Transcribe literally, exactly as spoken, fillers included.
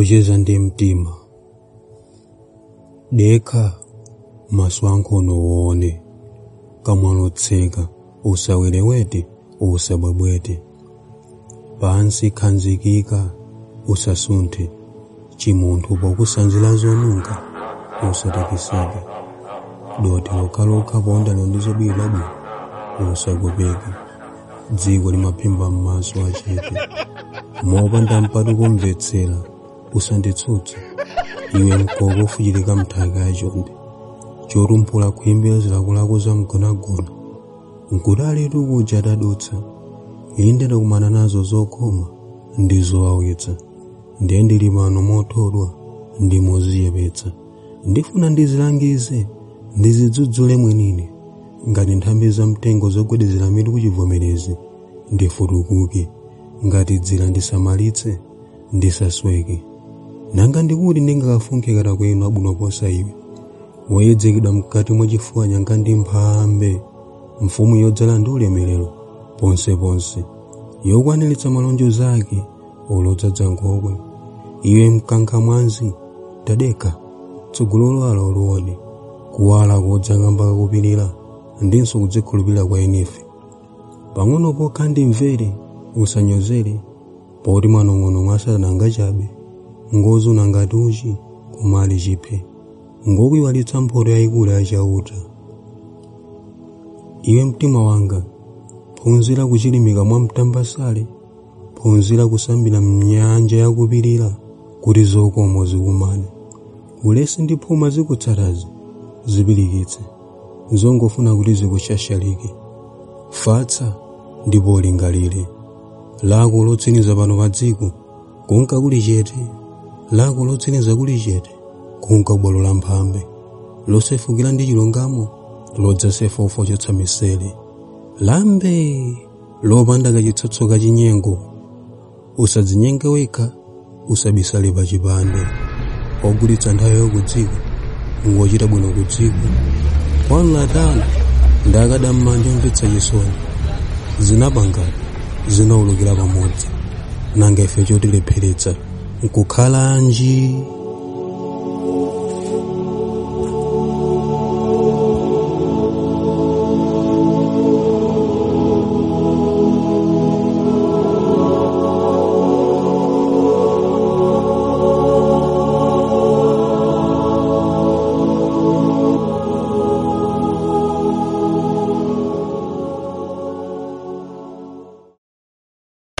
kucheza ndi mtima. Dekha maso ankhono uone, kamwa lotseka usawelewete usabwebwete. Pansi khanzikika usasunthe, chimunthu pokusanzira zonunka usatikisike. Doti lokhalokha ponda londizobwirabu usagopeke. Dziko limaphimba m'maso achete, mopanda mpatu kumvetsera usanditsutsa. Iwe mkoko ufuchilika mthaka yachonde, chotumphula khwimbi zilakolako za mgonagona. Nkutalitu kuja tadutsa, inde takumana nazo zokhoma ndi zowawitsa. Ndiye ndili pano mothodwa ndi moziyepetsa. Ndifuna ndizilangize ndizidzudzule mwenine, ngati nthambi za mtengo zogwedezera mitu kuchivomerezi. Ndifutukuke ngati dzira ndisamalitse ndisasweke. Nanga ndikuti ndingakafunke kata kwenu abwino posa iwe, woyedzekedwa mkati mwa chifuwa nyanga ndi mphambe. Mfumu yodzala ndi ulemerero ponseponse, yokwaniritsa malonjo zake olodzadza nkhokwe. Iwe mkanka mwanzi tadekha, tsogololo ala uluone, kuwala kodzakamba kakupirira ndinso kudzikhulupirira kwa enefe. Pang'ono pokha ndimvere usanyozere, poti mwanong'ono mwasananga chabe. Ngozi unangati uchi kumali chiphe, ngokuiwalitsa mphoto yayikulu yachauta. Iwe mtima wanga, phunzira kuchilimika mwa mtambasale, phunzira kusambira mnyanja yakupirira kuti zokomo zikumane. Ulesi ndi phuma zikutsatazi zipirikitse, zongofuna kuti zikushashalike. Fatsa ndipo lingalire, lako lotsiriza pano pa dziko kunka kuli chete. Lako lotsiriza kuli chete kunka bwalo la mphambe, losefukira ndi chilungamo lodzasefa ufochotsa misele. Lambe lopanda kachitsotso kachinyengo, usadzinyenge wekha, usabisale pa chipande. Ogulitsa nthawi yokudziko ngochita bwino kudziko. Kwanu latano ndakada mmanja omvetsa chisoni, zinapangana zinaulukira pamodzi. Nanga ife chotilepheretsa nkukhala anji?